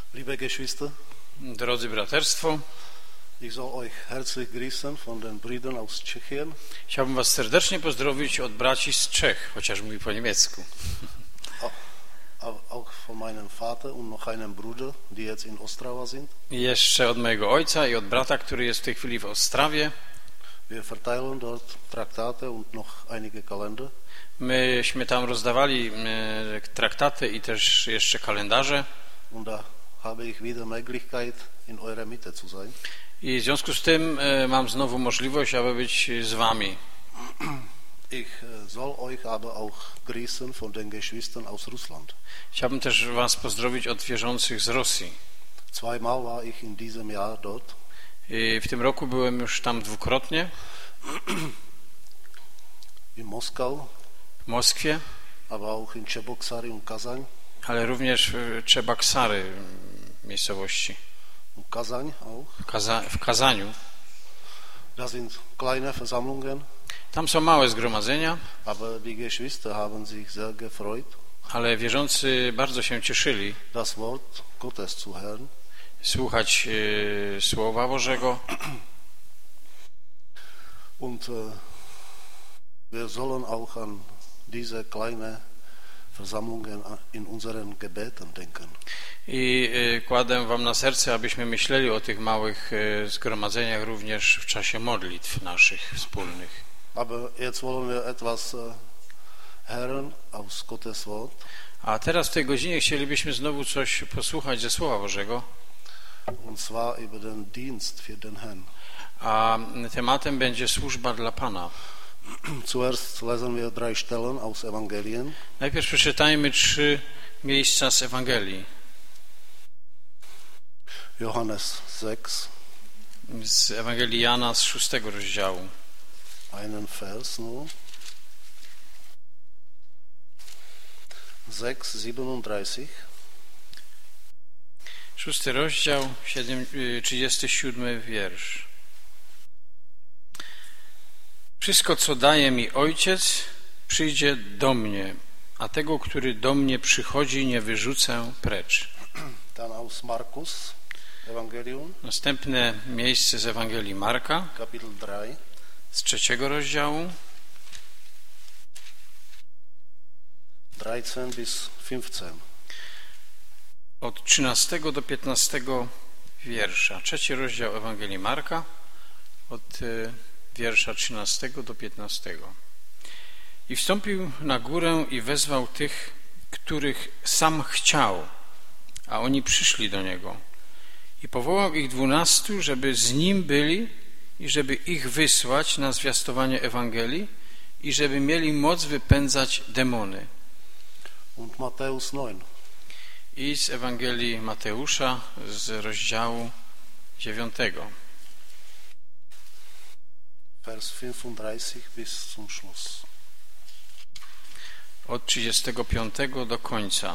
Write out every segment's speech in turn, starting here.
Liebe Geschwister, Drodzy braterstwo, ich soll euch herzlich grüßen von den Brüdern aus Tschechien. chciałbym was serdecznie pozdrowić od braci z Czech, chociaż mówi po niemiecku. Auch von meinem Vater und noch einem Bruder, die jetzt in Ostrava sind. I jeszcze od mojego ojca i od brata, który jest w tej chwili w Ostrawie. Wir verteilen dort Traktate und noch einige Kalender. Myśmy tam rozdawali traktaty i też jeszcze kalendarze. Und da habe ich wieder Möglichkeit, in eurer Mitte zu sein. I w związku z tym mam znowu możliwość, aby być z wami. Ich soll euch aber auch grüßen von den Geschwistern aus Russland. Chciałbym też was pozdrowić od wierzących z Rosji. Zweimal war ich in diesem Jahr dort. I w tym roku byłem już tam dwukrotnie. In Moskau, W Moskwie, aber auch in Cheboksary und Kazań. ale również w Czebaksary miejscowości. Und Kazań auch. W Kazaniu. Das sind kleine Versammlungen, Tam są małe zgromadzenia, aber die Geschwister haben sich sehr gefreut, ale wierzący bardzo się cieszyli das Wort Gottes zu hören. słuchać Słowa Bożego. Und wir sollen auch an diese kleine Versammlungen in unseren Gebeten denken. I kładę wam na serce, abyśmy myśleli o tych małych zgromadzeniach również w czasie modlitw naszych wspólnych. Aber jetzt wollen wir etwas hören aus Gottes Wort. A teraz w tej godzinie chcielibyśmy znowu coś posłuchać ze Słowa Bożego. Und zwar über den Dienst für den Herrn. A tematem będzie służba dla Pana. Zuerst lesen wir 3 Stellen aus Evangelien. Najpierw przeczytajmy 3 miejsca z Ewangelii. Johannes 6, Z Ewangelii Jana z 6 rozdziału. einen Vers nur. 6:37. 6 rozdział, 37 wiersz. Wszystko, co daje mi Ojciec, przyjdzie do mnie, a tego, który do mnie przychodzi, nie wyrzucę precz. Dann aus Markus Evangelium, Następne miejsce z Ewangelii Marka, Kapitel 3. z 3 rozdziału, 13 bis 15. od 13 do 15 wiersza. 3 rozdział Ewangelii Marka, od wiersza 13 do 15. I wstąpił na górę i wezwał tych, których sam chciał, a oni przyszli do niego. I powołał ich 12, żeby z nim byli i żeby ich wysłać na zwiastowanie Ewangelii i żeby mieli moc wypędzać demony. Und Matthäus 9. I z Ewangelii Mateusza z rozdziału 9. Vers 35 bis zum Schluss. Od 35 do końca.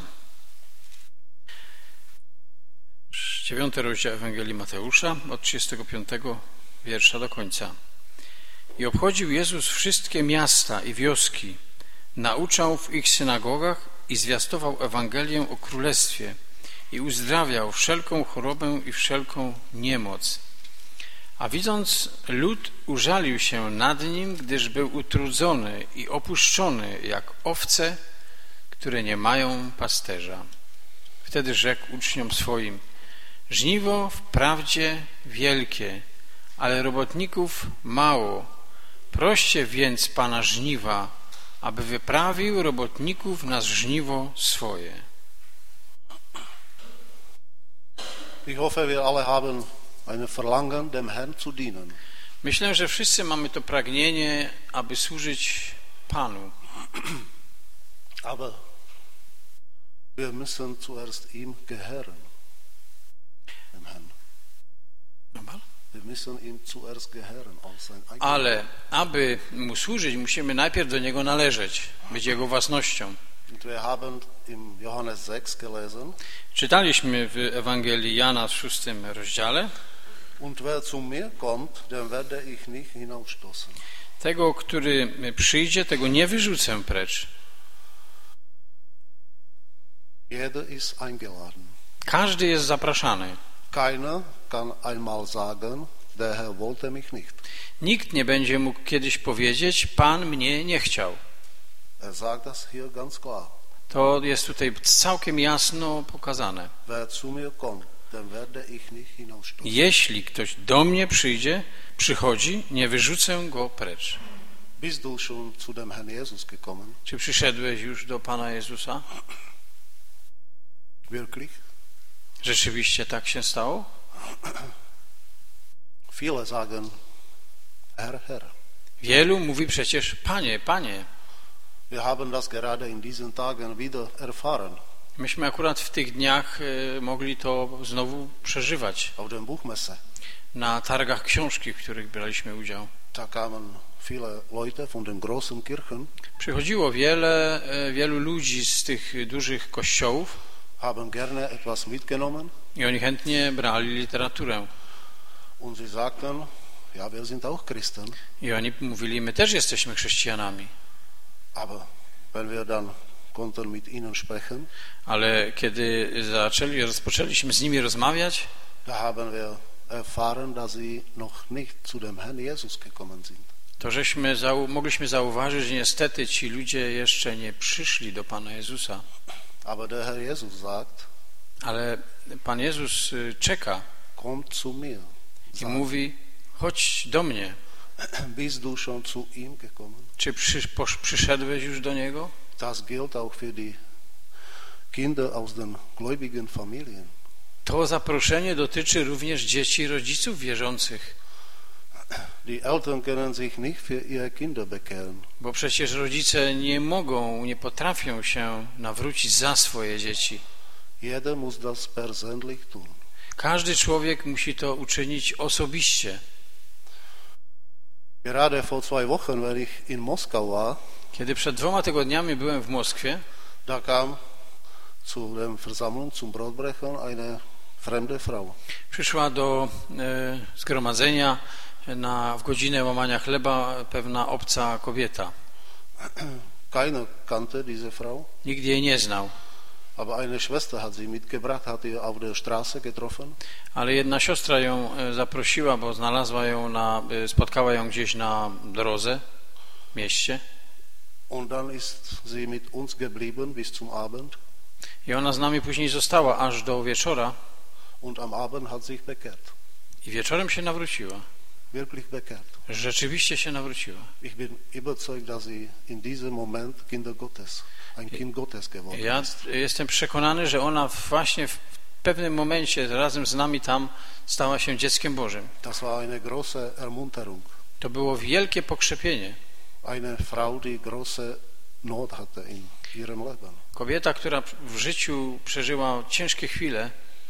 9 rozdział Ewangelii Mateusza, od 35 wiersza do końca. I obchodził Jezus wszystkie miasta i wioski, nauczał w ich synagogach i zwiastował Ewangelię o Królestwie i uzdrawiał wszelką chorobę i wszelką niemoc. A widząc lud, użalił się nad nim, gdyż był utrudzony i opuszczony jak owce, które nie mają pasterza. Wtedy rzekł uczniom swoim: żniwo wprawdzie wielkie, ale robotników mało. Proście więc Pana żniwa, aby wyprawił robotników na żniwo swoje. Ich hoffe, wir alle haben ein Verlangen, dem Herrn zu dienen. Myślę, że wszyscy mamy to pragnienie, aby służyć Panu. Aber wir müssen zuerst ihm gehören, dem Herrn. Wir müssen ihm zuerst gehören, als sein eigener. Ale aby Mu służyć, musimy najpierw do Niego należeć, być Jego własnością. Und wir haben im Johannes 6 gelesen. Czytaliśmy w Ewangelii Jana w 6 rozdziale: Und wer zu mir kommt, den werde ich nicht hinausstoßen. tego, który przyjdzie, tego nie wyrzucę precz. Jeder ist eingeladen. Każdy jest zapraszany. Keiner kann einmal sagen, der Herr wollte mich nicht. Nikt nie będzie mógł kiedyś powiedzieć, Pan mnie nie chciał. Er sagt das hier ganz klar. To jest tutaj całkiem jasno pokazane. Wer zu mir kommt, den werde ich nicht hinausstoßen. Jeśli ktoś do mnie przychodzi, nie wyrzucę go precz. Bist du schon zu dem Herrn Jesus gekommen? Czy przyszedłeś już do Pana Jezusa? Wirklich? Rzeczywiście tak się stało? Viele sagen, Herr, Herr. Wielu mówi przecież, Panie, Panie. Wir haben das gerade in diesen Tagen wieder erfahren. Myśmy akurat w tych dniach mogli to znowu przeżywać Auf der Buchmesse. na targach książki, w których braliśmy udział. Da kamen viele Leute von den großen Kirchen, Przychodziło wielu ludzi z tych dużych kościołów haben gerne etwas mitgenommen i oni chętnie brali literaturę. und sie sagten, ja, wir sind auch Christen, I oni mówili, my też jesteśmy chrześcijanami. aber wenn wir dann konnten mit ihnen sprechen, Ale kiedy rozpoczęliśmy z nimi rozmawiać, da haben wir erfahren, dass sie noch nicht zu dem Herrn Jesus gekommen sind. to żeśmy mogliśmy zauważyć, że niestety ci ludzie jeszcze nie przyszli do Pana Jezusa. Aber der Herr Jesus sagt, Ale Pan Jezus czeka kommt zu mir. i mówi, chodź do mnie. Bist du schon zu ihm gekommen? Czy przyszedłeś już do Niego? Das gilt auch für die Kinder aus den gläubigen Familien. To zaproszenie dotyczy również dzieci rodziców wierzących, Die Eltern können sich nicht für ihre Kinder bekehren. bo przecież rodzice nie potrafią się nawrócić za swoje dzieci. Jeder muss das persönlich tun. Każdy człowiek musi to uczynić osobiście. Gerade vor 2 Wochen, wenn ich in Moskau war, Kiedy przed 2 tygodniami byłem w Moskwie, da kam zu der Versammlung zum Brotbrechen eine fremde Frau. przyszła do zgromadzenia w godzinę łamania chleba pewna obca kobieta. Keiner kannte diese Frau, Nikt jej nie znał, aber eine Schwester hat sie mitgebracht, hat ihr auf der Straße getroffen. ale jedna siostra ją zaprosiła, bo spotkała ją gdzieś na drodze, w mieście. Und dann ist sie mit uns geblieben bis zum Abend. I ona z nami później została aż do wieczora Und am Abend hat sich bekehrt. i wieczorem się nawróciła. Wirklich bekehrt. Rzeczywiście się nawróciła. Ich bin überzeugt, dass sie in diesem Moment ein Kind Gottes geworden Ja ist. jestem przekonany, że ona właśnie w pewnym momencie razem z nami tam stała się dzieckiem Bożym. Das war eine große Ermunterung. To było wielkie pokrzepienie. Eine Frau, die große Not hatte in ihrem Leben. Kobieta, która w życiu przeżyła ciężkie chwile,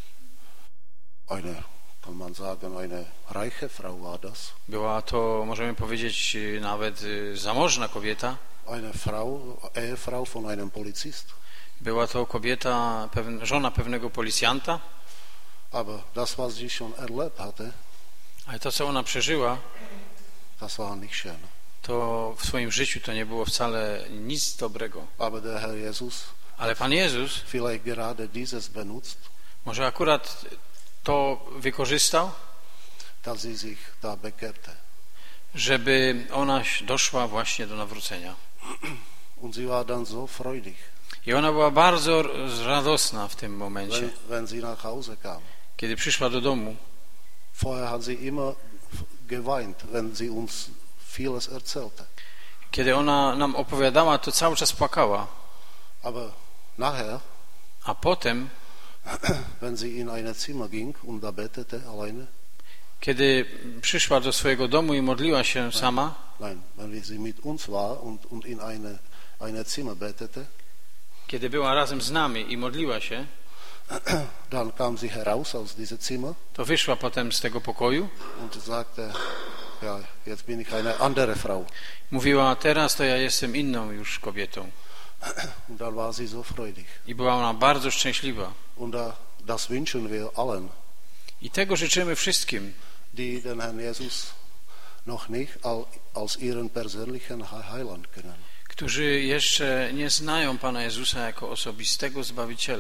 Kann man sagen, eine reiche Frau war das. była to, możemy powiedzieć, nawet zamożna kobieta. Eine Frau, Ehefrau von einem Polizist. Była to kobieta, żona pewnego policjanta, Aber das, was sie schon erlebt hatte, ale to, co ona przeżyła, das war nicht schön. to w swoim życiu to nie było wcale nic dobrego. Aber der Herr Jesus, Ale Pan Jezus vielleicht gerade dieses benutzt, może akurat to wykorzystał, dass sie sich da bekehrte. żeby ona doszła właśnie do nawrócenia. Und sie war dann so freudig, I ona była bardzo radosna w tym momencie, wenn sie nach Hause kam. kiedy przyszła do domu. Vorher hat sie immer geweint, wenn sie uns vieles erzählte. Kiedy ona nam opowiadała, to cały czas płakała. Aber nachher, A potem, wenn sie in ein Zimmer ging und da betete alleine, kiedy przyszła do swojego domu i modliła się sama, nein, wenn sie mit uns war und in eine Zimmer betete, kiedy była razem z nami i modliła się, dann kam sie heraus aus diesem Zimmer to wyszła potem z tego pokoju. und sagte, ja, jetzt bin ich eine andere Frau. Mówiła, teraz to ja jestem inną już kobietą. Und dann war sie so freudig. I była ona bardzo szczęśliwa. Und das wünschen wir allen, I tego życzymy wszystkim, die den Herrn Jesus noch nicht als ihren persönlichen Heiland kennen. którzy jeszcze nie znają Pana Jezusa jako osobistego Zbawiciela.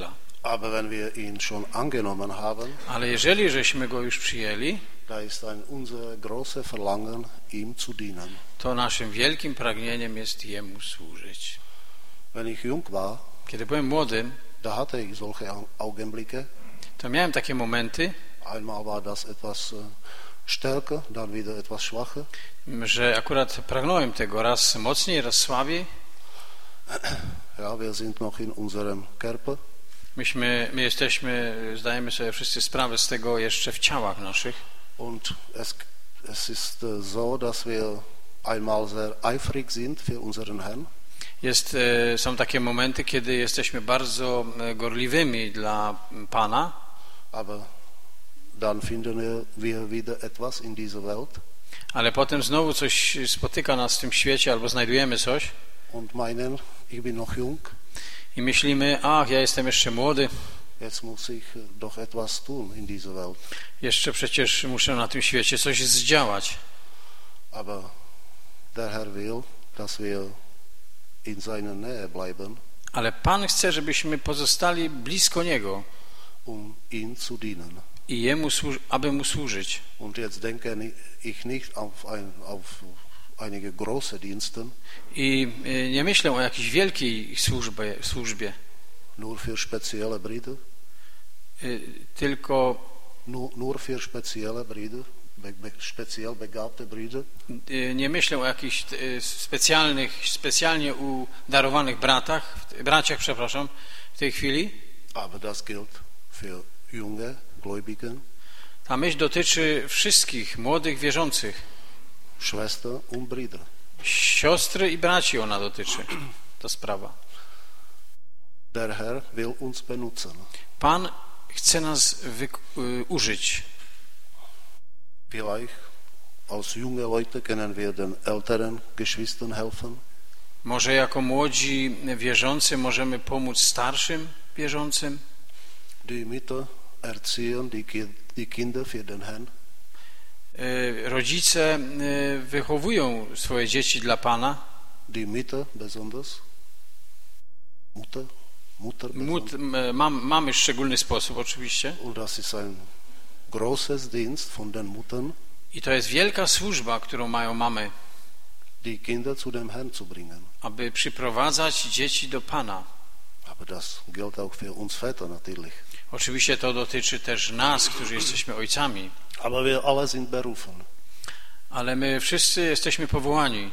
Aber wenn wir ihn schon angenommen haben, Ale jeżeli żeśmy Go już przyjęli, da ist unser großes Verlangen, ihm zu dienen. to naszym wielkim pragnieniem jest Jemu służyć. Wenn ich jung war, Kiedy byłem młodym, da hatte ich solche Augenblicke. to miałem takie momenty, Einmal war das etwas stärker, dann wieder etwas schwacher. że akurat pragnąłem tego raz mocniej, raz słabiej. Ja, wir sind noch in unserem Körper. My jesteśmy, zdajemy sobie wszyscy sprawę z tego jeszcze w ciałach naszych. Und es ist so, dass wir einmal sehr eifrig sind für unseren Herrn. Są takie momenty, kiedy jesteśmy bardzo gorliwymi dla Pana, Aber dann finden wir wieder etwas in dieser Welt ale potem znowu coś spotyka nas w tym świecie albo znajdujemy coś und meinen, ich bin noch jung, i myślimy, ach, ja jestem jeszcze młody, jetzt muss ich doch etwas tun in dieser Welt. jeszcze przecież muszę na tym świecie coś zdziałać. Aber der Herr will, dass wir in seiner Nähe bleiben, Ale Pan chce, żebyśmy pozostali blisko Niego ihm zu dienen. i aby Mu służyć. Und jetzt denke ich nicht auf einige große Dienste, I nie myślę o jakiejś wielkiej służbie, nur für spezielle Brüder, tylko nur für spezielle Brüder, speziell begabte Brüder. Nie myślę o jakichś specjalnie udarowanych braciach, w tej chwili. Aber das gilt für junge Gläubigen, Ta myśl dotyczy wszystkich młodych wierzących. Schwestern und Brüder. Siostry i braci ona dotyczy, ta sprawa. Der Herr will uns benutzen. Pan chce nas użyć. Vielleicht als junge Leute können wir den älteren Geschwistern helfen. Może jako młodzi wierzący możemy pomóc starszym wierzącym. Die Mütter erziehen die Kinder für den Herrn. Rodzice wychowują swoje dzieci dla Pana. Die Mütter besonders. Mutter besonders. Mamy szczególny sposób oczywiście. Und das ist ein großes Dienst von den Muttern, I to jest wielka służba, którą mają mamy, die Kinder zu dem Herrn zu bringen. aby przyprowadzać dzieci do Pana. Aber das gilt auch für uns Väter natürlich. Oczywiście to dotyczy też nas, którzy jesteśmy ojcami. Aber wir alle sind berufen. Ale my wszyscy jesteśmy powołani,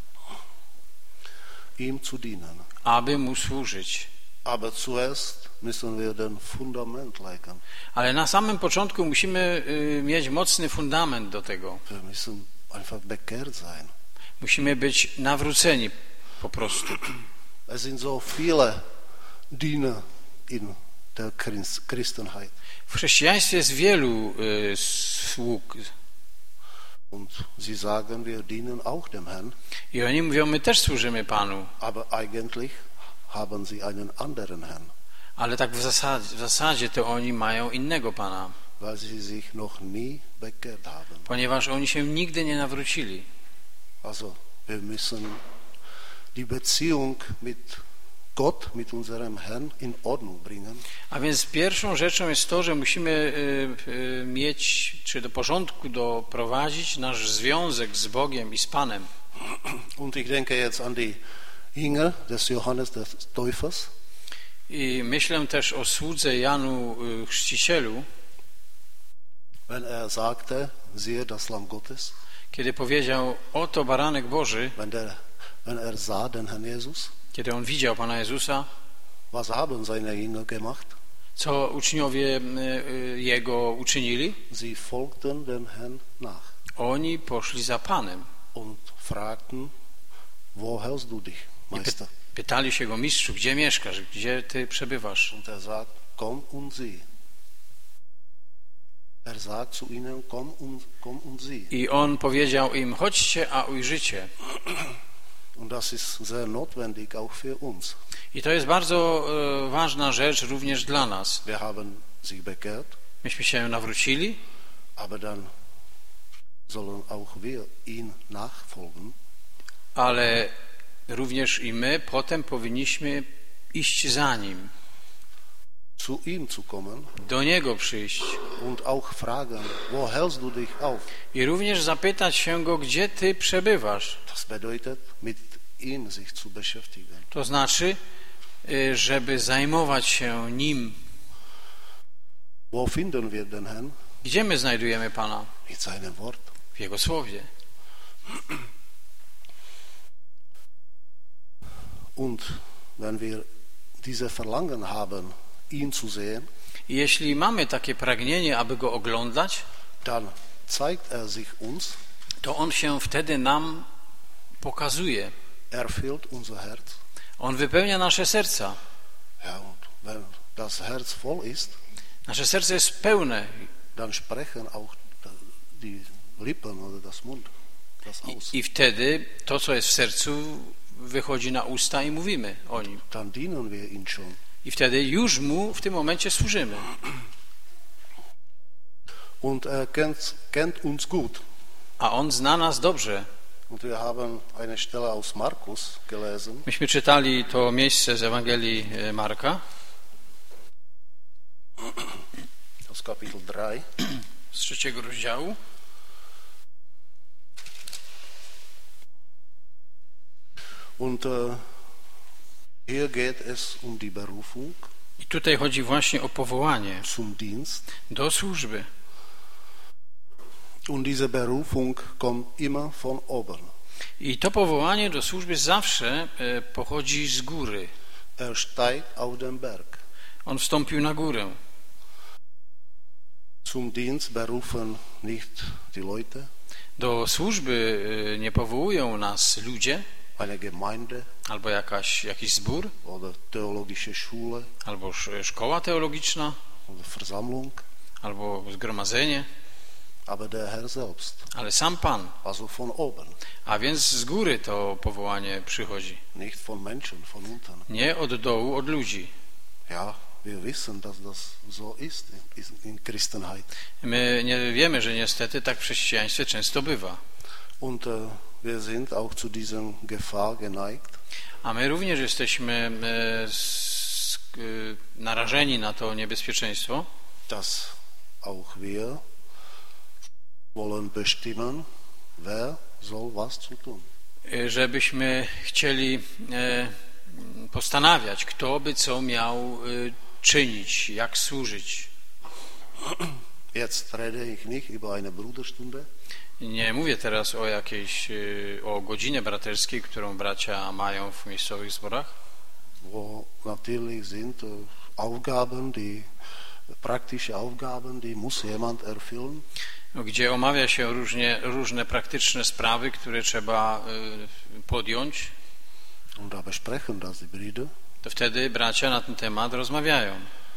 ihm zu dienen. aby Mu służyć. Aber zuerst müssen wir den Fundament legen. Ale na samym początku musimy mieć mocny fundament do tego. Wir müssen einfach bekehrt sein. Musimy być nawróceni po prostu. Es sind so viele Diener in der Christenheit. W chrześcijaństwie jest wielu sług. Und sie sagen, wir dienen auch dem Herrn. I oni mówią, my też służymy Panu. Aber eigentlich haben sie einen anderen Herrn. Ale tak w zasadzie to oni mają innego Pana. Weil sie sich noch nie bekehrt haben. Ponieważ oni się nigdy nie nawrócili. Also, wir müssen die Beziehung mit Gott, mit unserem Herrn in Ordnung bringen. A więc pierwszą rzeczą jest to, że musimy mieć, czy do porządku doprowadzić nasz związek z Bogiem i z Panem. Und ich denke jetzt an die Jünger des Johannes des Täufers. I myślę też o słudze Janu Chrzcicielu, Wenn er sagte, siehe das Lamm Gottes. kiedy powiedział, oto baranek Boży, Wenn er sah den Herrn Jesus. kiedy on widział Pana Jezusa, Was haben seine Jünger gemacht? co uczniowie Jego uczynili? Sie folgten dem Herrn nach Oni poszli za Panem. und fragten, wo hältst du dich, Meister? Pytali się Go, mistrzu, gdzie mieszkasz, gdzie Ty przebywasz? Und er sagt, komm und sieh. Er sagt zu ihnen, komm und sieh. I On powiedział im, chodźcie, a ujrzycie. Und das ist sehr notwendig auch für uns. I to jest bardzo ważna rzecz również dla nas. Wir haben sich bekehrt, Myśmy się nawrócili, aber dann sollen auch wir ihn nachfolgen. ale również i my potem powinniśmy iść za Nim. zu ihm zu kommen do Niego przyjść und auch fragen, wo hältst du dich auf? i również zapytać się Go, gdzie Ty przebywasz. Das bedeutet, mit ihm sich zu beschäftigen. To znaczy, żeby zajmować się Nim. Wo finden wir den Herrn? Gdzie my znajdujemy Pana? In seinem Wort. W Jego Słowie. Und wenn wir diese Verlangen haben, ihn zu sehen, I jeśli mamy takie pragnienie, aby Go oglądać, dann zeigt er sich uns, to On się wtedy nam pokazuje. erfüllt unser Herz. On wypełnia nasze serca. Ja, und wenn das Herz voll ist, Nasze serce jest pełne dann sprechen auch die Lippen oder das Mund das aus. i wtedy to, co jest w sercu, wychodzi na usta i mówimy o Nim. Dann dienen wir ihm schon. I wtedy już Mu w tym momencie służymy. Und er kennt uns gut. A On zna nas dobrze. Und wir haben eine Stelle aus Markus gelesen. Myśmy czytali to miejsce z Ewangelii Marka, Aus Kapitel 3. z 3 rozdziału. Und hier geht es um die Berufung I tutaj chodzi właśnie o powołanie zum Dienst. do służby. Und diese Berufung kommt immer von oben. I to powołanie do służby zawsze pochodzi z góry. Er steigt auf den Berg. On wstąpił na górę. Zum Dienst berufen nicht die Leute, Do służby nie powołują nas ludzie, eine Gemeinde albo jakiś zbór, oder theologische Schule albo szkoła teologiczna, oder Versammlung, albo zgromadzenie, aber der Herr selbst, ale sam Pan. also von oben, A więc z góry to powołanie przychodzi. nicht von Menschen, von unten. Nie od dołu, od ludzi. Ja, wir wissen, dass das so ist in Christenheit. My nie wiemy, że niestety tak w chrześcijaństwie często bywa. Und wir sind auch zu diesem Gefahr geneigt, A my również jesteśmy narażeni na to niebezpieczeństwo, dass auch wir wollen bestimmen, wer soll was zu tun. żebyśmy chcieli postanawiać, kto by co miał czynić, jak służyć. Jetzt rede ich nicht über eine Bruderstunde, Nie mówię teraz o godzinie braterskiej, którą bracia mają w miejscowych zborach, wo natürlich sind Aufgaben, praktische Aufgaben, die muss jemand erfüllen. gdzie omawia się różne praktyczne sprawy, które trzeba podjąć. Und da besprechen das die Brüder. To wtedy bracia na ten temat rozmawiają.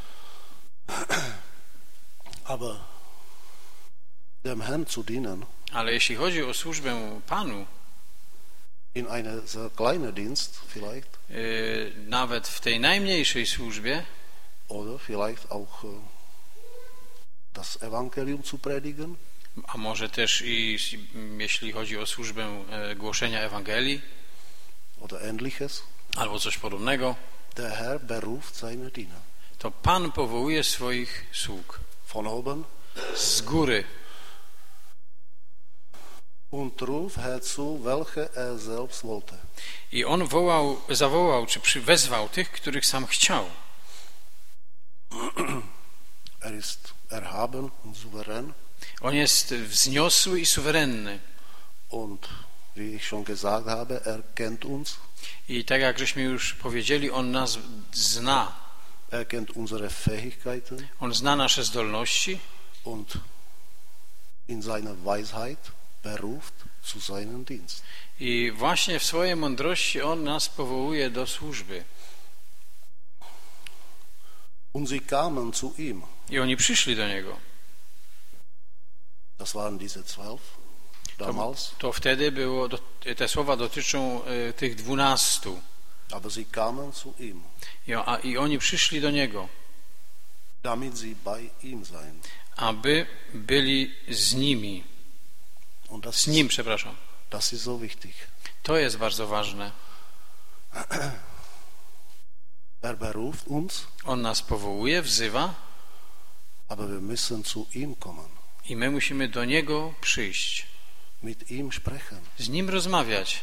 Aber dem Herrn zu dienen, Ale jeśli chodzi o służbę Panu, in eine sehr kleine Dienst vielleicht, nawet w tej najmniejszej służbie, oder vielleicht auch das Evangelium zu predigen, a może też i jeśli chodzi o służbę głoszenia Ewangelii, oder ähnliches, albo coś podobnego, der Herr beruft seine Diener. to Pan powołuje swoich sług Von oben z góry und ruft herzu, welche er selbst wollte. i On zawołał czy wezwał tych, których sam chciał. Er ist erhaben und souverän On jest wzniosły i suwerenny. und wie ich schon gesagt habe, er kennt uns, I tak jak żeśmy już powiedzieli, On nas zna. er kennt unsere Fähigkeiten On zna nasze zdolności und in seiner Weisheit beruft zu seinem Dienst. i właśnie w swojej mądrości On nas powołuje do służby. Und sie kamen zu ihm. I oni przyszli do Niego. Das waren diese 12 damals. To wtedy te słowa dotyczą tych 12. Aber sie kamen zu ihm, I oni przyszli do Niego, damit sie bei ihm seien. aby byli z nimi. Und Z Nim, przepraszam. das ist so wichtig. To jest bardzo ważne. Er beruft uns, On nas powołuje, wzywa aber wir müssen zu ihm kommen, i my musimy do Niego przyjść, mit ihm sprechen. z Nim rozmawiać.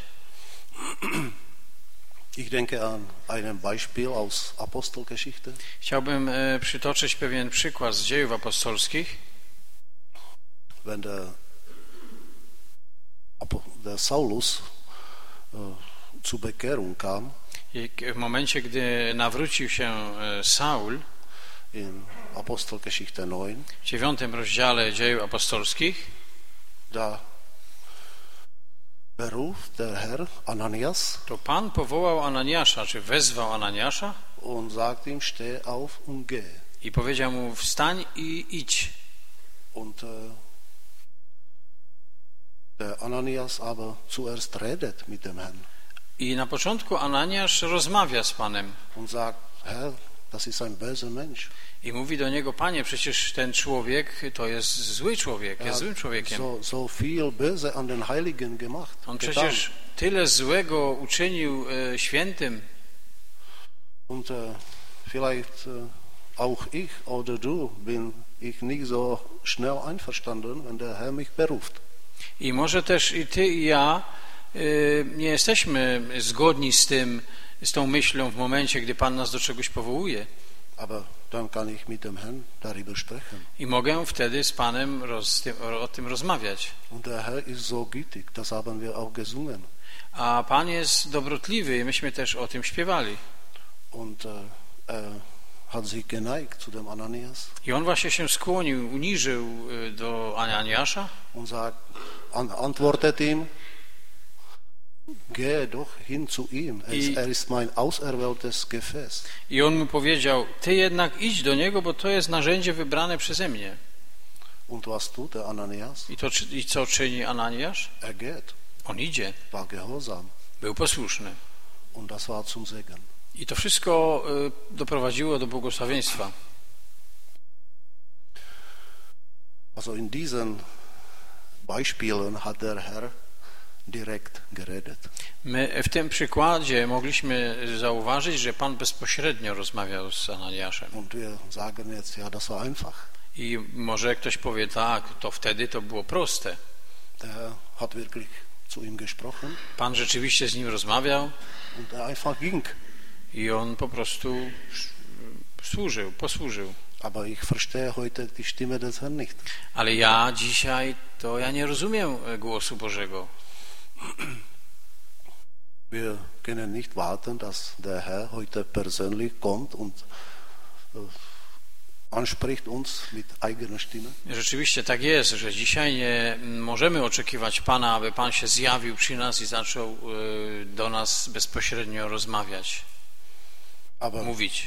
Ich denke an ein Beispiel aus Apostelgeschichte. Chciałbym przytoczyć pewien przykład z Dziejów Apostolskich. Wenn der Saulus zur Bekehrung kam, I w momencie, gdy nawrócił się Saul, in Apostelgeschichte 9, w 9 rozdziale Dziejów Apostolskich, da beruft der Herr Ananias to Pan powołał Ananiasza, czy wezwał Ananiasza und sagt ihm, steh auf und geh. i powiedział mu, wstań i idź. Und der Ananias aber zuerst redet mit dem Herrn I na początku Ananiasz rozmawia z Panem und sagt, Herr, das ist ein böser Mensch. i mówi do niego, Panie, przecież ten człowiek to jest zły człowiek, jest złym człowiekiem. So viel Böse an den Heiligen gemacht. On getan. przecież tyle złego uczynił świętym. Und vielleicht auch ich oder du bin ich nicht so schnell einverstanden, wenn der Herr mich beruft. I może też i ty i ja nie jesteśmy zgodni z tą myślą w momencie, gdy Pan nas do czegoś powołuje. Aber dann kann ich mit dem Herrn darüber sprechen. I mogę wtedy z Panem o tym rozmawiać. Und der Herr ist so gütig, das haben wir auch gesungen. A Pan jest dobrotliwy i myśmy też o tym śpiewali. Und hat sich geneigt zu dem Ananias I on właśnie się skłonił, uniżył do Ananiasza und antwortet ihm, geh doch hin zu ihm, er ist mein auserwähltes Gefäß. i on mu powiedział, ty jednak idź do niego, bo to jest narzędzie wybrane przeze mnie. Und was tut der Ananias? I co czyni Ananiasz? Er geht, On idzie, war gehorsam był posłuszny. und das war zum Segen. I to wszystko doprowadziło do błogosławieństwa. Also in diesen Beispielen hat der Herr direkt geredet. My w tym przykładzie mogliśmy zauważyć, że Pan bezpośrednio rozmawiał z Ananiaszem. Und wir sagen jetzt, ja, das war einfach. I może ktoś powie, tak, to wtedy to było proste. Der Herr hat wirklich zu ihm gesprochen Pan rzeczywiście z nim rozmawiał und er einfach ging. i on po prostu posłużył. Aber ich verstehe heute die Stimme des Herrn nicht. Ale ja dzisiaj, to ja nie rozumiem głosu Bożego. Wir können nicht warten, dass der Herr heute persönlich kommt und anspricht uns mit eigener Stimme. Rzeczywiście tak jest, że dzisiaj nie możemy oczekiwać Pana, aby Pan się zjawił przy nas i zaczął do nas bezpośrednio rozmawiać, mówić.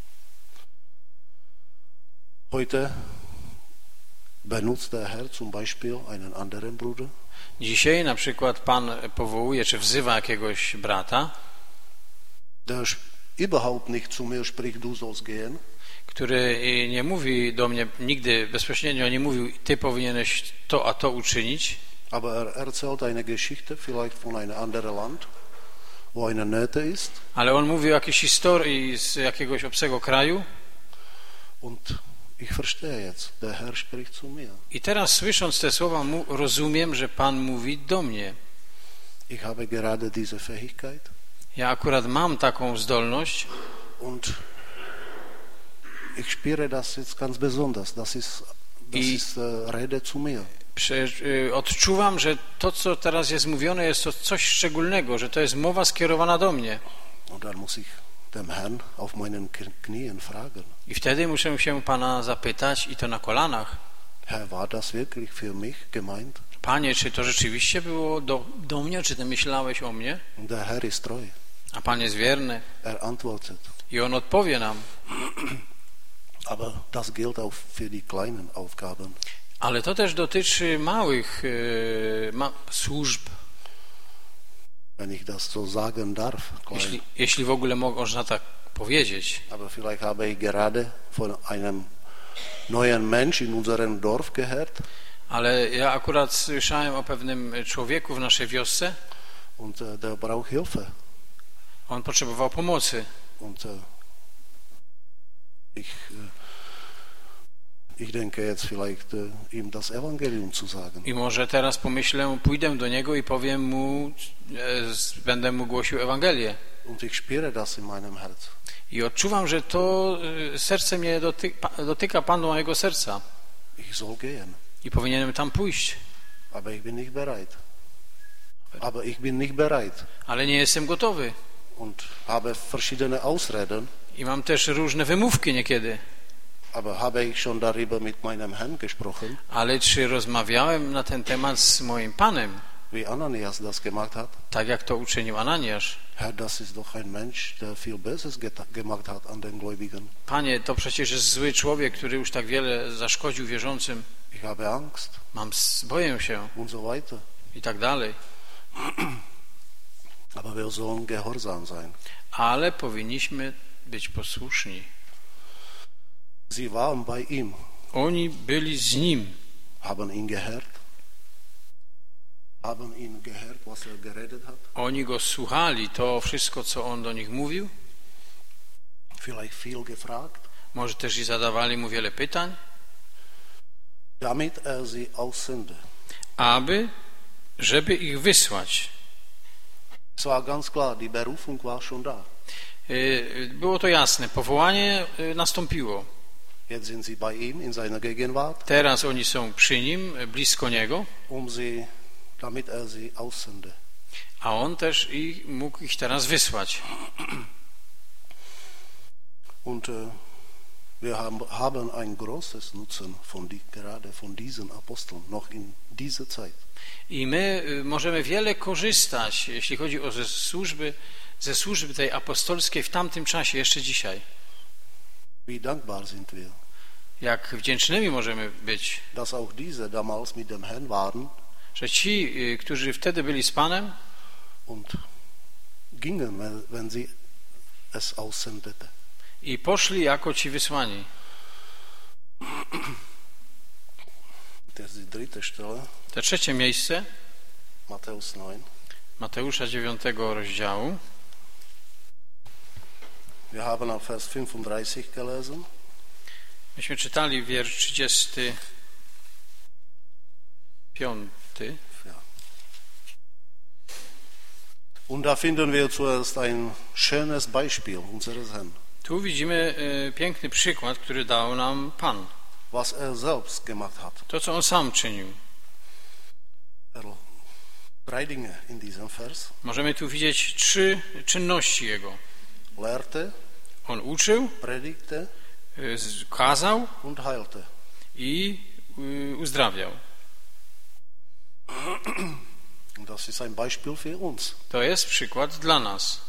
Heute benutzt der Herr zum Beispiel einen anderen Bruder. Dzisiaj na przykład Pan powołuje czy wzywa jakiegoś brata, der überhaupt nicht zu mir spricht, du sollst gehen. Który nie mówi do mnie nigdy bezpośrednio, nie mówił, ty powinieneś to a to uczynić. Aber er erzählt eine Geschichte, vielleicht von einem anderen Land, wo eine Nöte ist. Ale on mówi o jakiejś historii z jakiegoś obcego kraju. Und ich verstehe jetzt, der Herr spricht zu mir. I teraz słysząc te słowa rozumiem, że Pan mówi do mnie. Ich habe gerade diese Fähigkeit. Ja akurat mam taką zdolność. Und ich spüre das jetzt ganz besonders. Das ist Rede zu mir. Odczuwam, że to, co teraz jest mówione, jest to coś szczególnego, że to jest mowa skierowana do mnie. Und dann muss ich dem Herrn auf meinen Knien fragen. I wtedy muszę się Pana zapytać, i to na kolanach. Herr, war das wirklich für mich gemeint? Panie, czy to rzeczywiście było do mnie, czy Ty myślałeś o mnie? Und der Herr ist treu. A Pan jest wierny. Er antwortet. I On odpowie nam. Aber das gilt auch für die kleinen Aufgaben. Ale to też dotyczy małych służb. Wenn ich das so sagen darf. Jeśli w ogóle można tak powiedzieć. Aber vielleicht habe ich gerade von einem neuen Mensch in unserem Dorf gehört. Ale ja akurat słyszałem o pewnym człowieku w naszej wiosce. Und der braucht Hilfe. On potrzebował pomocy. Und Ich denke jetzt vielleicht, ihm das Evangelium zu sagen. I może teraz pomyślę, pójdę do niego i powiem mu, będę mu głosił Ewangelię. Und ich spüre das in meinem Herz. I odczuwam, że to serce mnie dotyka Pan do mojego serca. Ich soll gehen. I powinienem tam pójść. Aber ich bin nicht bereit. Aber ich bin nicht bereit. Ale nie jestem gotowy. Und habe verschiedene Ausreden. I mam też różne wymówki niekiedy. Aber habe ich schon darüber mit meinem Herrn gesprochen? Ale czy rozmawiałem na ten temat z moim Panem? Wie Ananias das gemacht hat? Tak jak to uczynił Ananiasz. Herr, das ist doch ein Mensch, der viel Böses gemacht hat an den Gläubigen. Panie, to przecież jest zły człowiek, który już tak wiele zaszkodził wierzącym. Ich habe Angst. Boję się. Und so weiter. I tak dalej. Aber wir sollen gehorsam sein. Ale powinniśmy być posłuszni. Sie waren bei ihm. Oni byli z nim. Haben ihn gehört. Haben ihn gehört, was geredet hat. Oni go słuchali, to wszystko, co on do nich mówił. Vielleicht viel gefragt. Może też i zadawali mu wiele pytań. Damit sie aussende. Żeby ich wysłać. Es war ganz klar, die Berufung war schon da. Było to jasne, powołanie nastąpiło. Jetzt sind sie bei ihm in seiner Gegenwart. Teraz oni są przy nim, blisko niego. Damit sie aussende. A on też mógł ich teraz wysłać. Und wir haben ein großes Nutzen gerade von diesen Aposteln noch in dieser Zeit. I my możemy wiele korzystać, jeśli chodzi o ze służby tej apostolskiej w tamtym czasie, jeszcze dzisiaj. Wie dankbar sind wir. Jak wdzięcznymi możemy być. Dass auch diese damals mit dem Herrn waren. Że ci, którzy wtedy byli z Panem, und gingen, wenn sie es aussendete. I poszli jako ci wysłani. Das ist die dritte Stelle. To trzecie miejsce. Matthäus 9. Mateusza 9 rozdziału. Wir haben auf Vers 35 gelesen. Myśmy czytali wiersz 35. Ja. Und da finden wir zuerst ein schönes Beispiel unseres Herrn. Tu widzimy piękny przykład, który dał nam Pan. Was selbst gemacht hat. To, co on sam czynił. Drei Dinge in diesem Vers. Możemy tu widzieć 3 czynności jego. Lehrte, on uczył, predigte, kazał und heilte. I uzdrawiał. Das ist ein Beispiel für uns. To jest przykład dla nas.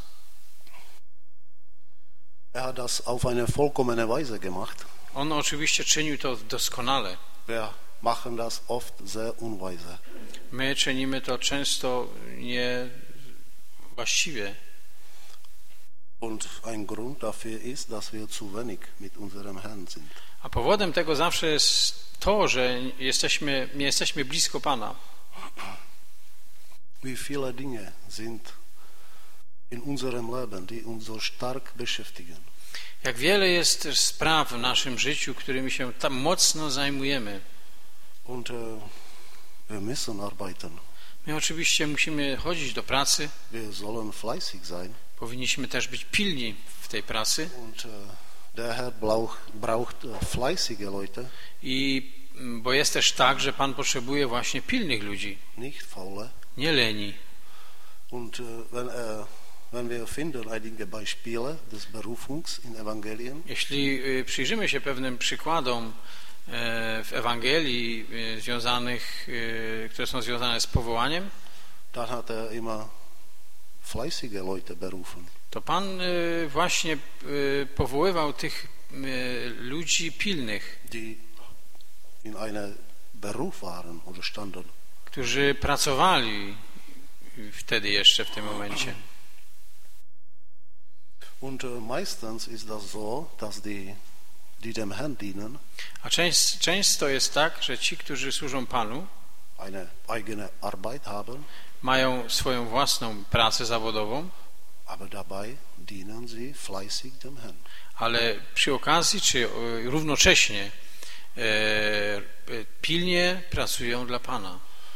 Er hat das auf eine vollkommene Weise gemacht. On oczywiście czynił to doskonale. Wir machen das oft sehr unweise. My czynimy to często niewłaściwie. Und ein Grund dafür ist, dass wir zu wenig mit unserem Herrn sind. A powodem tego zawsze jest to, że nie jesteśmy blisko Pana. Wie viele Dinge sind in unserem Leben, die uns so stark beschäftigen. Jak wiele jest spraw w naszym życiu, którymi się tam mocno zajmujemy. Und wir müssen arbeiten. My oczywiście musimy chodzić do pracy. Wir sollen fleißig sein. Powinniśmy też być pilni w tej pracy. Und der Herr braucht fleißige Leute. Bo jest też tak, że Pan potrzebuje właśnie pilnych ludzi. Nicht faule. Nie leni. Und wenn wir finden einige Beispiele des Berufungs in Evangelien. Jeśli przyjrzymy się pewnym przykładom w Ewangelii które są związane z powołaniem, dann hat immer fleißige Leute berufen. To Pan właśnie powoływał tych ludzi pilnych, die in einem Beruf waren oder standen. Którzy pracowali wtedy jeszcze w tym momencie. Und meistens ist das so, dass die dem Herrn dienen, a często jest tak, że ci, którzy służą Panu, eine eigene Arbeit haben, mają swoją własną pracę zawodową, Aber dabei dienen sie fleißig dem Herrn. Ale przy okazji, czy równocześnie pilnie pracują dla Pana.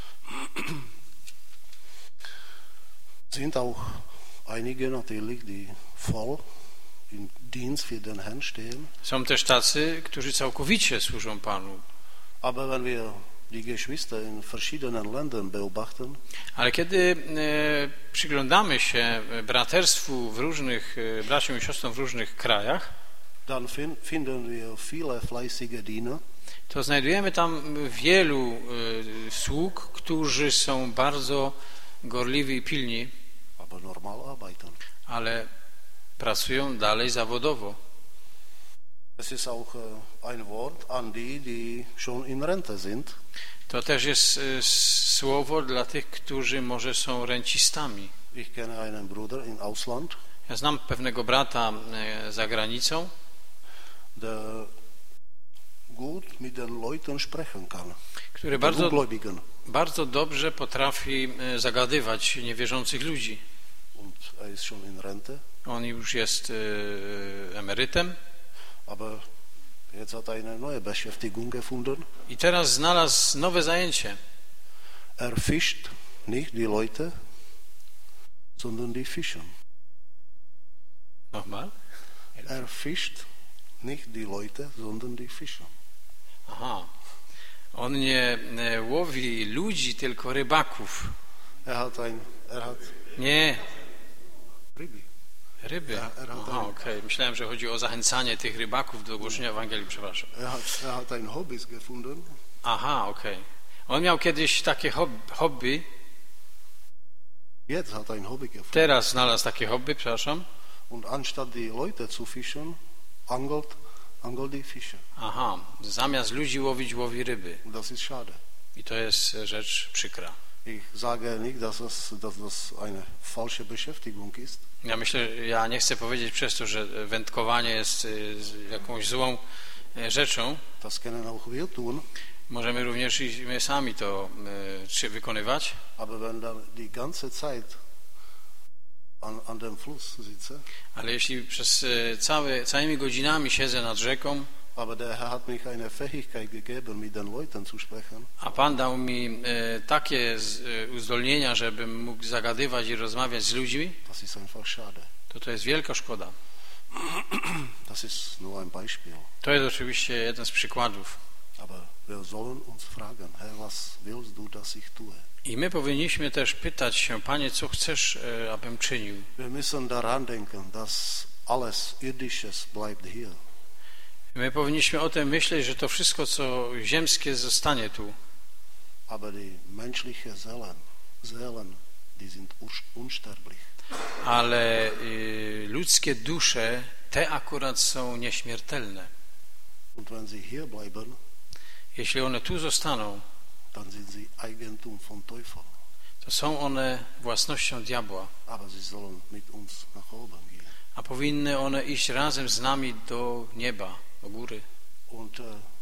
Sind auch einige natürlich, die voll im Dienst für den Herrn stehen. Są też tacy, którzy całkowicie służą Panu. Aber wenn wir die Geschwister in verschiedenen Ländern beobachten, Ale kiedy przyglądamy się braterstwu w różnych, braciom i siostrom w różnych krajach, dann finden wir viele fleißige Diener, to znajdujemy tam wielu sług, którzy są bardzo gorliwi i pilni, aber normal arbeiten. ale pracują dalej zawodowo. Es ist auch ein Wort an die, die schon in Rente sind. To też jest słowo dla tych, którzy może są rencistami. Ich kenne einen Bruder in Ausland, Ja znam pewnego brata za granicą, der gut mit den Leuten sprechen kann. który Den Ungläubigen. bardzo dobrze potrafi zagadywać niewierzących ludzi. Und er ist schon in Rente, On już jest emerytem aber jetzt hat er eine neue Beschäftigung gefunden. i teraz znalazł nowe zajęcie. Er fischt nicht die Leute, sondern die fischen. Nochmal? Er fischt nicht die Leute, sondern die fischen. Aha. On nie łowi ludzi, tylko rybaków. Er hat Nie, Ribi. ryby. Aha, okej. Myślałem, że chodzi o zachęcanie tych rybaków do głoszenia Ewangelii, przepraszam. Er hat ein Hobby gefunden. Aha, okej. On miał kiedyś takie hobby, Jetzt hat er ein Hobby gefunden. teraz znalazł takie hobby, przepraszam. Und anstatt die Leute zu fischen, angelt die Fische. Aha, zamiast ludzi łowi ryby. Das ist schade. I to jest rzecz przykra. Ich sage nicht, dass das eine falsche Beschäftigung ist. Ja nie chcę powiedzieć przez to, że wędkowanie jest jakąś złą rzeczą. Das können auch wir tun. Możemy również i my sami to wykonywać. Aber wenn dann die ganze Zeit an dem Fluss sitze, Ale jeśli przez całymi godzinami siedzę nad rzeką, aber der Herr hat mich eine Fähigkeit gegeben, mit den Leuten zu sprechen, a Pan dał mi takie uzdolnienia, żebym mógł zagadywać i rozmawiać z ludźmi, das ist einfach schade. to jest wielka szkoda. Das ist nur ein Beispiel. To jest oczywiście jeden z przykładów. Aber wir sollen uns fragen, Herr, was willst du, dass ich tue? I my powinniśmy też pytać się, Panie, co chcesz, abym czynił? Wir müssen daran denken, dass alles Irdisches bleibt hier. My powinniśmy o tym myśleć, że to wszystko, co ziemskie, zostanie tu. Aber die menschliche Seelen, die sind unsterblich. Ale ludzkie dusze, te akurat są nieśmiertelne. Und wenn sie hier bleiben, Jeśli one tu zostaną, dann sind sie Eigentum von Teufel. to są one własnością diabła, Aber sie sollen mit uns nach oben gehen. a powinny one iść razem z nami do nieba, do góry. Und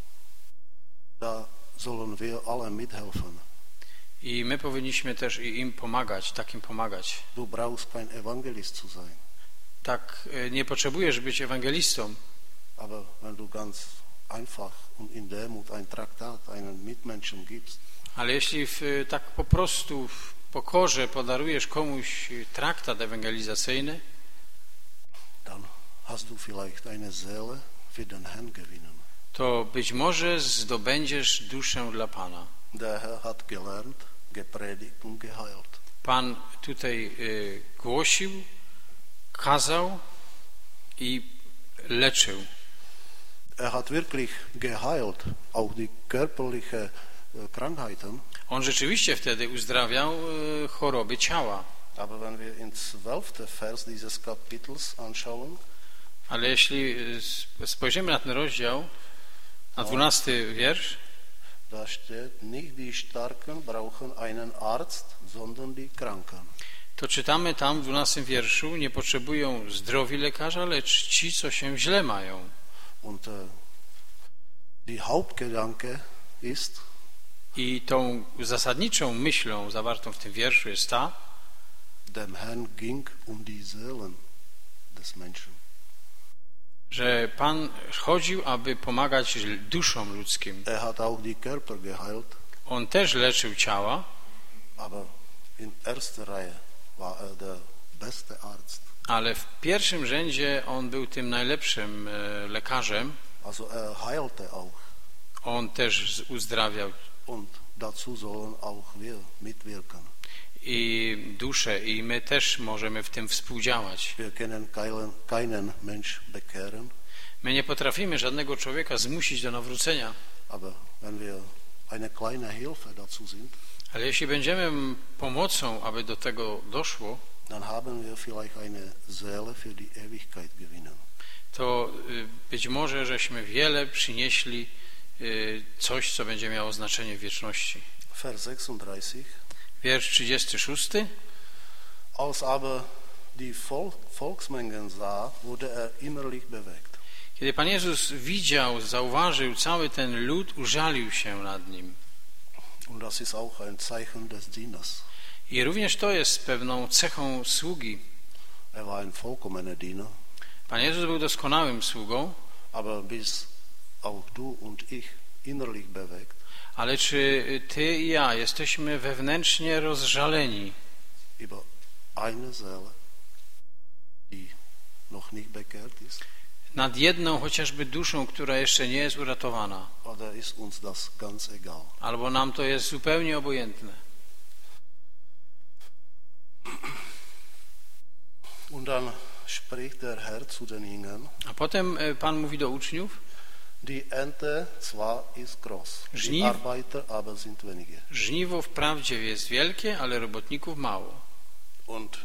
da sollen wir alle mithelfen. I my powinniśmy też im pomagać, takim pomagać. Du brauchst kein Evangelist zu sein. Tak, nie potrzebujesz być ewangelistą, Aber wenn du ganz einfach und in Demut ein Traktat einen Mitmenschen gibst, ale jeśli tak po prostu w pokorze podarujesz komuś traktat ewangelizacyjny, dann hast du vielleicht eine Seele für den Herrn gewinnen. to być może zdobędziesz duszę dla Pana. Der Herr hat gelernt, gepredigt und geheilt. Pan tutaj głosił, kazał i leczył. Er hat wirklich geheilt, auch die körperliche Krankheiten. On rzeczywiście wtedy uzdrawiał choroby ciała. Aber wenn wir in 12. Vers dieses Kapitels anschauen, Ale jeśli spojrzymy na ten rozdział, na 12 wiersz, da steht, nicht die Starken brauchen einen Arzt, sondern die Kranken. to czytamy tam w 12 wierszu, nie potrzebują zdrowi lekarza, lecz ci, co się źle mają. Und die Hauptgedanke ist, I tą zasadniczą myślą zawartą w tym wierszu jest ta, dem Herrn ging die Seelen des Menschen. Że Pan chodził, aby pomagać duszom ludzkim. Hat auch die Körper geheilt. On też leczył ciała, aber in erster Reihe war der beste Arzt. Ale w pierwszym rzędzie on był tym najlepszym lekarzem. Also heilte auch. On też uzdrawiał. Und dazu sollen auch wir mitwirken. I dusze, i my też możemy w tym współdziałać. Wir können keinen Mensch bekehren. My nie potrafimy żadnego człowieka zmusić do nawrócenia. Aber wenn wir eine kleine Hilfe dazu sind, ale jeśli będziemy pomocą, aby do tego doszło, dann haben wir vielleicht eine Seele für die Ewigkeit gewinnen. To być może żeśmy wiele przynieśli coś, co będzie miało znaczenie w wieczności. Vers 36. Wiersz 36. Als aber die Volksmengen sah, wurde innerlich bewegt. Kiedy Pan Jezus widział, zauważył cały ten lud, użalił się nad nim. Und das ist auch ein Zeichen des Dieners. I również to jest pewną cechą sługi. Er war ein vollkommener Diener. Pan Jezus był doskonałym sługą, aber bis auch du und ich innerlich bewegt. Ale czy ty i ja jesteśmy wewnętrznie rozżaleni über eine Seele, die noch nicht bekehrt ist? Nad jedną chociażby duszą, która jeszcze nie jest uratowana? Oder ist uns das ganz egal? Albo nam to jest zupełnie obojętne? Und dann spricht der Herr zu den Jüngern. A potem Pan mówi do uczniów: Die Ernte zwar ist groß, die Arbeiter aber sind wenige. Żniwo wprawdzie jest wielkie, ale robotników mało. Und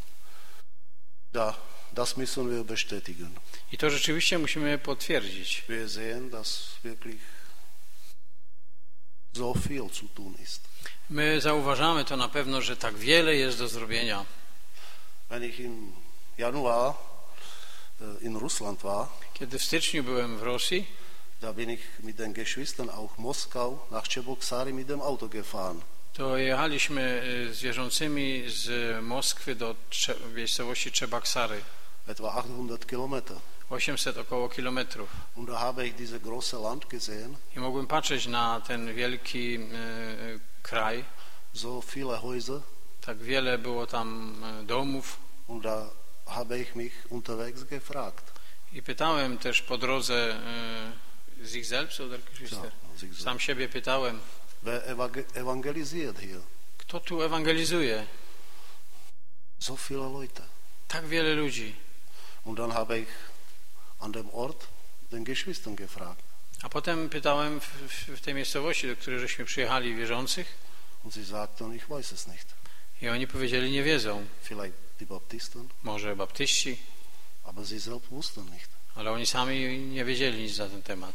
das müssen wir bestätigen. I to rzeczywiście musimy potwierdzić. Wir sehen, dass wirklich so viel zu tun ist. My zauważamy to na pewno, że tak wiele jest do zrobienia. Wenn ich im Januar in Russland war, kiedy w styczniu byłem w Rosji, da bin ich mit den Geschwistern auch Moskau nach Cheboksary mit dem Auto gefahren. To jechaliśmy z wierzącymi z Moskwy do miejscowości Cheboksary. Etwa 800 Kilometer. 800 około kilometrów. Und da habe ich diese große Land gesehen. I mogłem patrzeć na ten wielki kraj. So viele Häuser. Tak wiele było tam domów. Und da habe ich mich unterwegs gefragt. I pytałem też po drodze sich selbst oder Geschwister? Sam siebie pytałem. Wer evangelisiert hier? Kto tu ewangelizuje? So viele Leute. Tak wiele ludzi. Und dann habe ich an dem Ort den Geschwistern gefragt. A potem pytałem w tej miejscowości, do której żeśmy przyjechali, wierzących. Und sie sagten, ich weiß es nicht. I oni powiedzieli, nie wiedzą. Vielleicht die Baptisten. Może baptyści. Aber sie selbst wussten nicht. Ale oni sami nie wiedzieli nic na ten temat.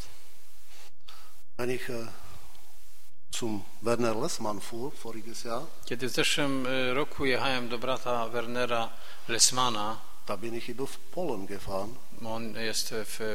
Wenn ich zum Werner Lessmann fuhr voriges Jahr, kiedy w zeszłym roku jechałem do brata Wernera Lessmana, da bin ich über Polen gefahren. On jest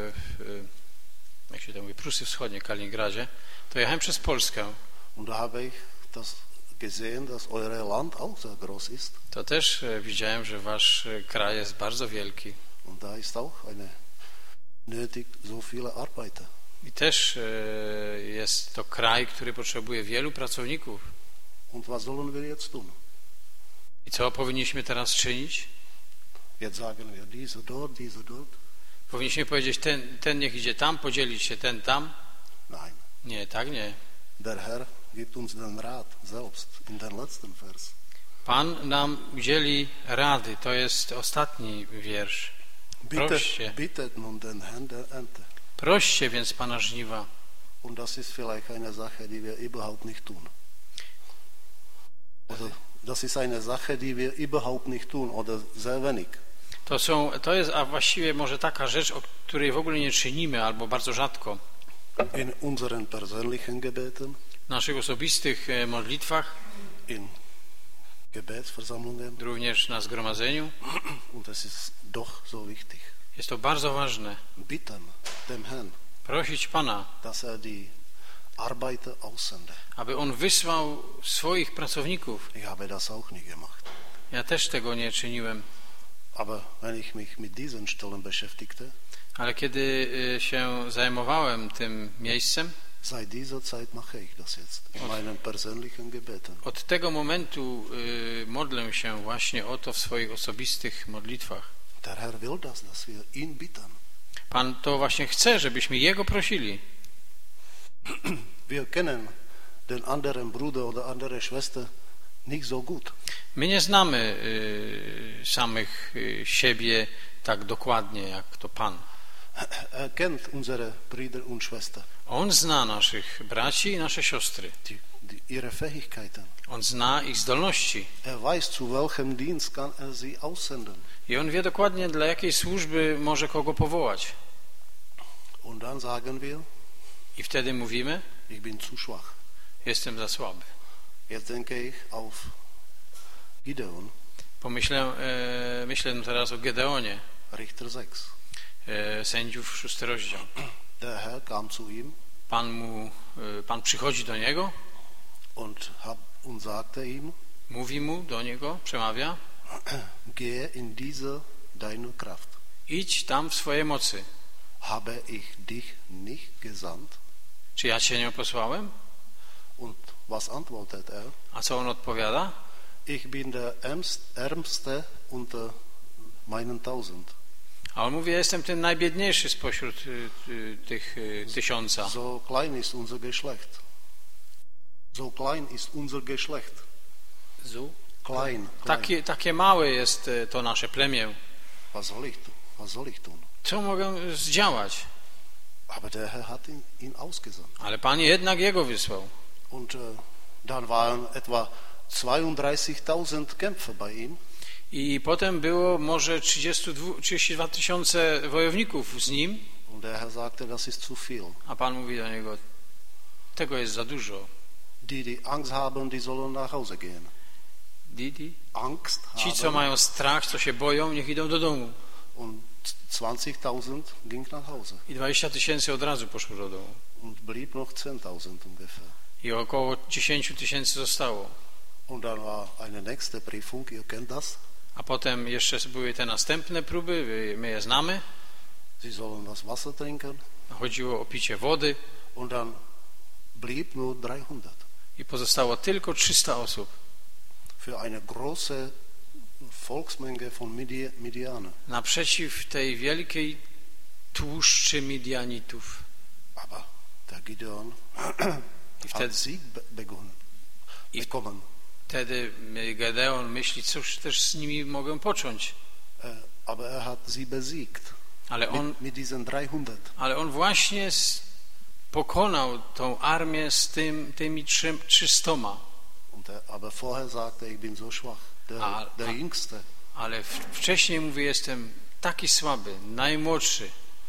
jak się to mówi, Prusy Wschodnie, Kaliningradzie, to jechałem przez Polskę. Und da habe ich das gesehen, dass euer Land auch sehr groß ist. To też widziałem, że wasz kraj jest bardzo wielki. Und da ist auch nötig so viele Arbeiter. I też jest to kraj, który potrzebuje wielu pracowników. Und was sollen wir jetzt tun? I co powinniśmy teraz czynić? Jetzt sagen wir diese dort, diese dort. Powinniśmy powiedzieć, ten niech idzie tam, podzielić się ten tam? Nein. Nie, tak nie. Der Herr gibt uns den Rat selbst in den letzten Vers. Pan nam udzieli rady, to jest ostatni wiersz. Proście. Bittet nun den Herrn der Ernte. Proście więc Pana żniwa. Und das ist vielleicht eine Sache, die wir überhaupt nicht tun. Oder das ist eine Sache, die wir überhaupt nicht tun oder sehr wenig. To jest a właściwie może taka rzecz, o której w ogóle nie czynimy albo bardzo rzadko. In unseren persönlichen Gebeten, w naszych osobistych modlitwach, in Gebetsversammlungen, również na zgromadzeniu. Und das ist doch so wichtig. Jest to bardzo ważne. Bitten dem Herrn, prosić Pana, dass die Arbeiter aussende. Aby On wysłał swoich pracowników. Ich habe das auch nie gemacht. Ja też tego nie czyniłem. Aber wenn ich mich mit diesen Stellen beschäftigte, Ale kiedy się zajmowałem tym miejscem, seit dieser Zeit mache ich das jetzt in meinen persönlichen Gebeten. od tego momentu modlę się właśnie o to w swoich osobistych modlitwach. Der Herr will das, dass wir ihn bitten. Pan to właśnie chce, żebyśmy Jego prosili. Wir kennen den anderen Bruder oder andere Schwester nicht so gut. My nie znamy samych siebie tak dokładnie, jak to Pan. Er kennt unsere Brüder und Schwestern, On zna naszych braci i nasze siostry. ihre Fähigkeiten. On zna ich zdolności. Er weiß, zu welchem Dienst kann er sie aussenden. I on wie dokładnie, dla jakiej służby może kogo powołać. Und dann sagen wir, I wtedy mówimy, ich bin zu schwach. jestem za słaby. Jetzt denke ich auf Gideon, Myślę teraz o Gedeonie, Richter 6. sędziów 6 rozdział. Der Herr kam zu ihm Pan przychodzi do niego, und sagte ihm, mówi mu do niego, przemawia, gehe in diese deine Kraft. idź tam w swojej mocy. Habe ich dich nicht gesandt? Czy ja cię nie posłałem? Und was antwortet er? A co on odpowiada? Ich bin der Ärmste unter meinen 1000. A on mówi, ja jestem ten najbiedniejszy spośród tych 1000. So klein ist unser Geschlecht. So klein ist unser Geschlecht. Klein. Takie małe jest to nasze plemię. Was soll ich tun? Co mogę zdziałać? Aber der Herr hat ihn ausgesandt. Ale Pan jednak jego wysłał. Und dann waren etwa 32.000 Kämpfer bei ihm. I potem było może 32 tysiące wojowników z nim. Und der Herr sagte, das ist zu viel. A Pan mówi do niego, tego jest za dużo. Die Angst haben, die sollen nach Hause gehen. Angst haben. Ci, co mają strach, co się boją, niech idą do domu. Und 20.000 ging nach Hause. I 20 tysięcy od razu poszło do domu. Und blieb noch 10.000 ungefähr. I około 10 tysięcy zostało. Und dann war eine nächste Prüfung, ihr kennt das. A potem jeszcze były te następne próby, my je znamy. Sie sollen das Wasser trinken. Chodziło o picie wody. Und dann blieb nur 300. I pozostało tylko 300 osób. Für eine große Volksmenge von Midianer. Naprzeciw tej wielkiej tłuszczy Midianitów. Aber der Gideon hat Sieg bekommen. Wtedy Gedeon myśli, cóż też z nimi mogę począć. Aber er hat sie besiegt. Mit diesen 300. Ale on właśnie pokonał tą armię z tymi 300. Aber vorher sagte ich bin so schwach, der Jüngste. Ale wcześniej mówi, jestem taki słaby, najmłodszy.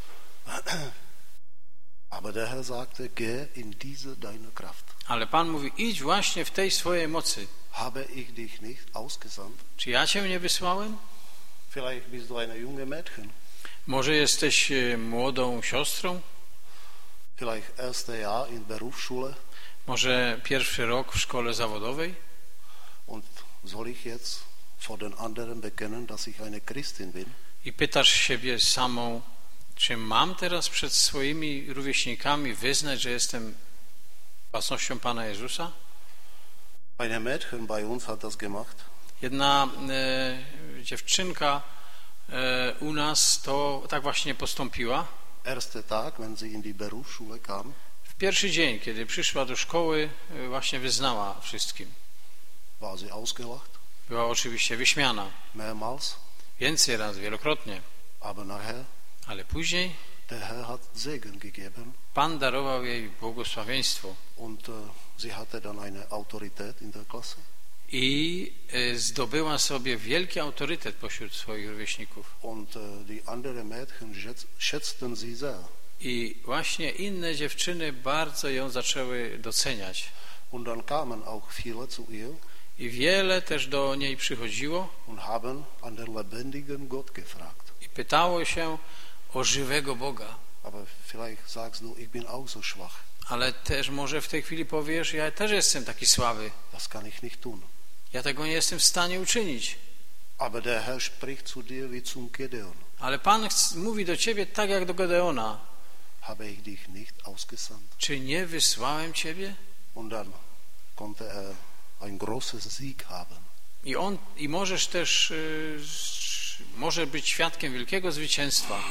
Aber der Herr sagte, geh in diese deine Kraft. Ale Pan mówi, idź właśnie w tej swojej mocy. Habe ich dich nicht ausgesandt? Czy ja cię nie wysłałem? Vielleicht bist du eine junge Mädchen. Może jesteś młodą siostrą? Vielleicht erste Jahr in Berufsschule. Może pierwszy rok w szkole zawodowej? Und soll ich jetzt vor den anderen bekennen, dass ich eine Christin bin? I pytasz siebie samą, czy mam teraz przed swoimi rówieśnikami wyznać, że jestem własnością Pana Jezusa? Eine Mädchen bei uns hat das gemacht. Jedna dziewczynka u nas to tak właśnie postąpiła. Erster Tag, wenn sie in die Berufsschule kam. W pierwszy dzień, kiedy przyszła do szkoły, właśnie wyznała wszystkim. War sie ausgelacht? Była oczywiście wyśmiana. Mehrmals. Więcej raz, wielokrotnie. Aber nachher, ale później der Herr hat Segen gegeben. Pan darował jej błogosławieństwo. Und sie hatte dann eine Autorität in der Klasse. I zdobyła sobie wielki autorytet pośród swoich rówieśników. Und die anderen Mädchen schätzten sie sehr. I właśnie inne dziewczyny bardzo ją zaczęły doceniać. Und dann kamen auch viele zu ihr. I wiele też do niej przychodziło. Und haben an den lebendigen Gott gefragt. I pytało się o żywego Boga. Aber vielleicht sagst du, ich bin auch so schwach. Ale też może w tej chwili powiesz, ja też jestem taki słaby. Das kann ich nicht tun. Ja tego nie jestem w stanie uczynić. Aber der Herr spricht zu dir wie zum Gedeon. Ale Pan mówi do ciebie tak jak do Gedeona. Habe ich dich nicht ausgesandt? Czy nie wysłałem ciebie? Und dann konnte er ein großes Sieg haben. I możesz też, może być świadkiem wielkiego zwycięstwa.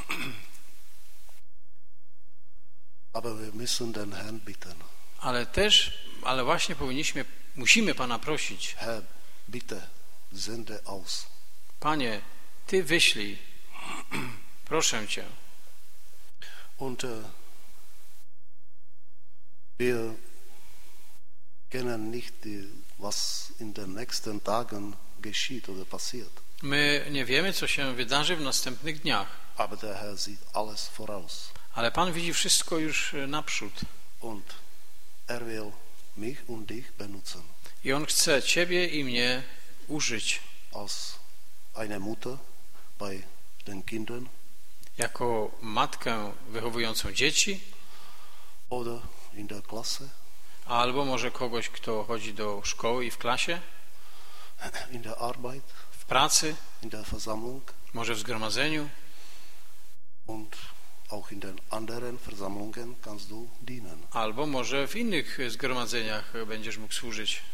Aber wir müssen den Herrn bitten. Ale właśnie musimy Pana prosić. Herr, bitte, sende aus. Panie, Ty wyślij. Proszę Cię. Und wir kennen nicht, was in den nächsten Tagen geschieht oder passiert. My nie wiemy, co się wydarzy w następnych dniach. Aber der Herr sieht alles voraus. Ale Pan widzi wszystko już naprzód. Und er will mich und dich benutzen. I On chce Ciebie i mnie użyć. Als eine Mutter bei den Kindern. Jako matkę wychowującą dzieci. Oder in der Klasse. Albo może kogoś, kto chodzi do szkoły i w klasie. In der Arbeit. W pracy. In der Versammlung. Może w zgromadzeniu. Und auch in den anderen Versammlungen kannst du dienen. Albo może w innych zgromadzeniach będziesz mógł służyć.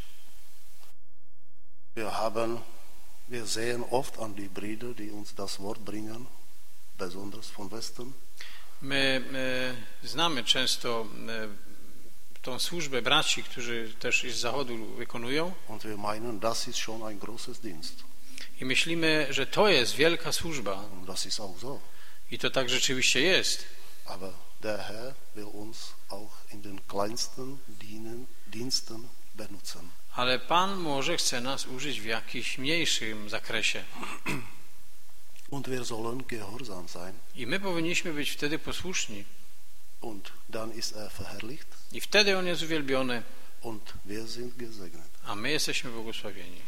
Wir sehen oft an die Brüder, die uns das Wort bringen, besonders von Westen. My znamy często tą służbę braci, którzy też z zachodu wykonują. Und wir meinen, das ist schon ein großes Dienst. I myślimy, że to jest wielka służba. Und das ist auch so. I to tak rzeczywiście jest. Aber der Herr will uns auch in den kleinsten Diensten benutzen. Ale Pan może chce nas użyć w jakimś mniejszym zakresie. Und wir sollen gehorsam sein. I my powinniśmy być wtedy posłuszni. Und dann ist er verherrlicht. I wtedy On jest uwielbiony. Und wir sind gesegnet. A my jesteśmy błogosławieni.